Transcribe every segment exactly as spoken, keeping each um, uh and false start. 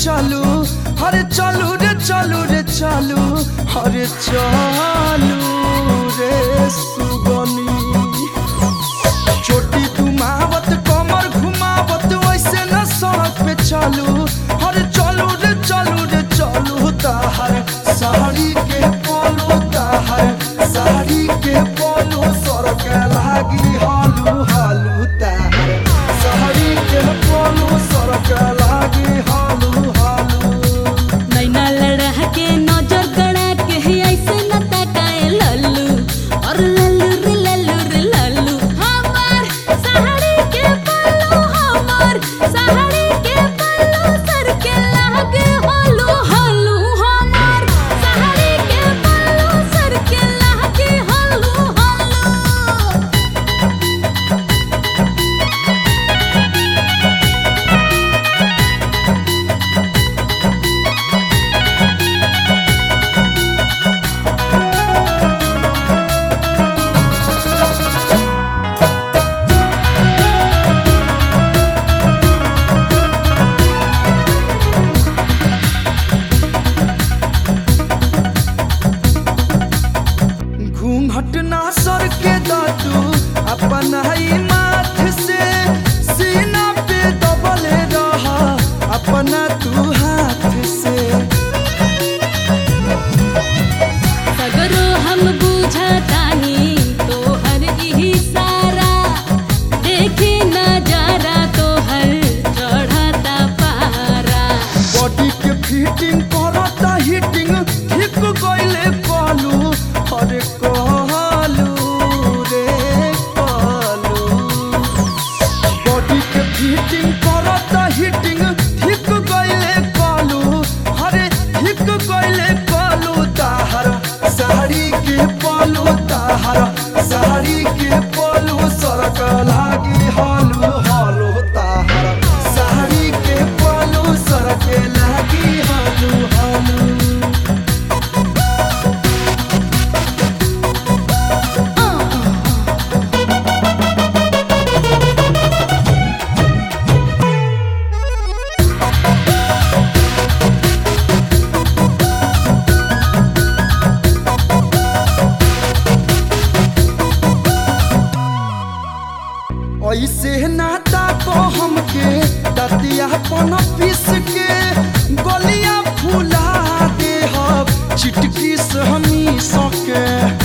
चालू अरे चालू रे चालू रे चालू अरे चालू रे सुगनी चोटी घुमावत कमर घुमावत वैसे न सड़क पे चालू अरे चालू रे चालू रे चालू ताहर साड़ी के पोलो ताहर साड़ी के पोलो सड़क लागी हालू हालू ताहर साड़ी के पोलो सड़क लागी हालू हालू नैना लड़ा के नजर गड़ा के ऐसे न तकाए लल्लू और लल्लू रे लल्लू रे लल्लू हमार साड़ी के पल्लू हमार साड़ी के पल्लू सर के लागे हालू हालू हमार साड़ी के पल्लू सर के लागे हालू हालू घूंघट ना सर के दादू अपन ही माथ से सीना पे दबले रहा अपना तू हाथ से सगरो हम बुझतानी तोहर इही सारा देखे नजारा तोहर चढ़ता पारा बॉडी के फिटिंग करता हिटिंग ठीक गइले कालू अरे कालू रे कालू बॉडी के फिटिंग करता हिटिंग ठीक गइले कालू अरे ठीक गइले कालू ताहर साड़ी के पालू ताहर साड़ी के पालू सड़क लागी हालू हालू ताहर साड़ी के पालू सड़क लागी हालू हालू ऐसे नाता को हमके दतिया पन पीस के गलिया फूला दे हम चिटकी से हमी सके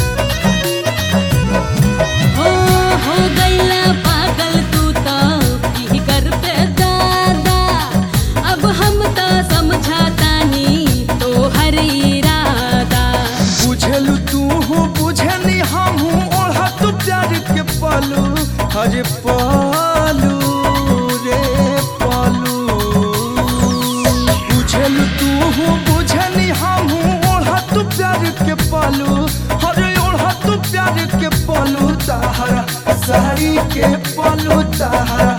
हो हो गईला पागल तू तो की कर पे दादा अब हम तो समझातानी तोहर इरादा बुझलू तू हो बुझनी हम हूँ ओढ़ा तू प्यार के पालू अरे पालू रे पालू बुझलू तू हो बुझनी हम हूँ ओढ़ा तू प्यार के पालू अरे ओढ़ा तू प्यार के पालू ताहरा साड़ी के पालू ताहरा